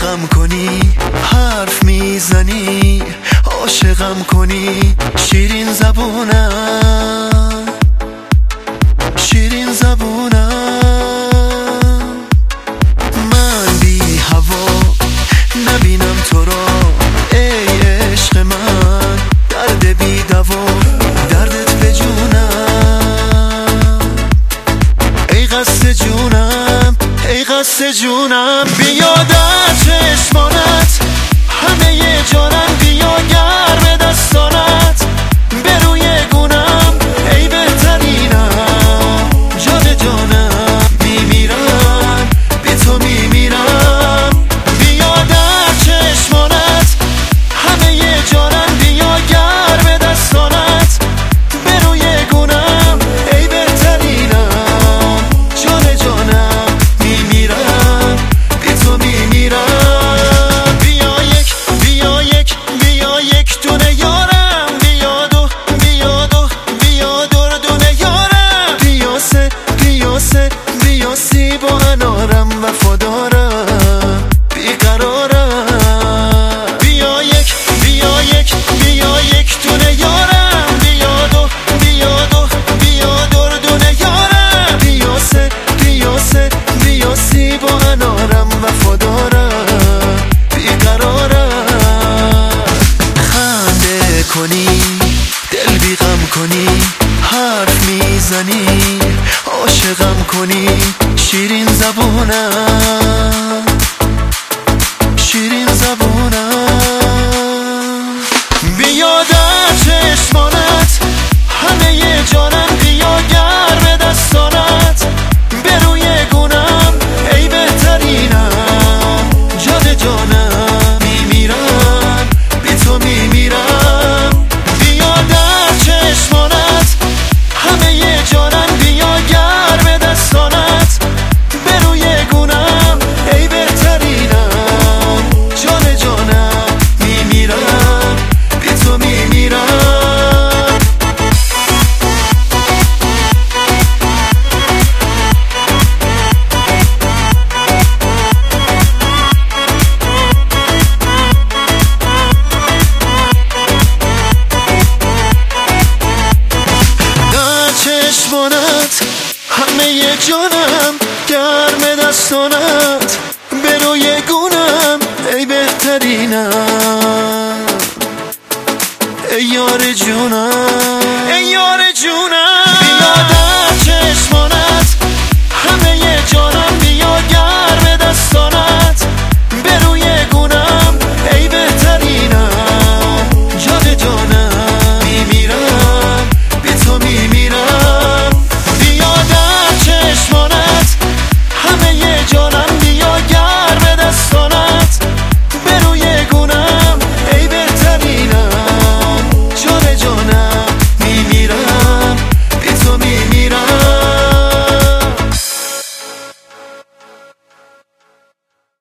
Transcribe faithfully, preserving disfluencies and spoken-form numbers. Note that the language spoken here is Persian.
دلبیغم کنی، حرف میزنی، عاشقم کنی. شیرین زبونم، شیرین زبونم. من بی هوا نبینم تو را، ای عشق من، درد بی دوا، دردت به جونم. ای قصد جونم، ای قصد جونم. بیا در چشمانت همه جانم، بیا گرم دستانت به روی گونم. ای بهترینم، جان جانم، میمیرم بی تو میمیرم. بیا در چشمانت همه جانم، بیا گرم دستانت به روی گونم. ای بهترینم، جان جانم، میمیرم بی تو میمیرم. بیا یک، بیا یک، بیا یک دونه یارم. بیا دو، بیا دو، بیا دور دونه یارم. بیا سه، بیا سه، بیا سی با انارم، وفادارم، بیقرارم. بیا یک، بیا یک، بیا یک دونه یارم. بیا دو، بیا دو، بیا دور دونه یارم. بیا سه، بیا سه، بیا سی با انارم، وفادارم، بیقرارم. خنده کنی، دل بیغم کنی، حرف میزنی، عاشقم کنی. شیرین زبونم، شیرین زبونم. بیا در چشمانت همه جانم، بیا گرم دستانت به روی گونم. ای بهترینم، جان جانم، میمیرم بی تو میمیرم. بیا در چشمانت همه جانم، بیا گرم دستانت به روی گونم. ای بهترینم، جان جانم، میمیرم بی تو میمیرم. در چشمانت همه جانم، گرم دستانت به روی گونم. ای بهترینم، ای یار جونم، ای یار جونم.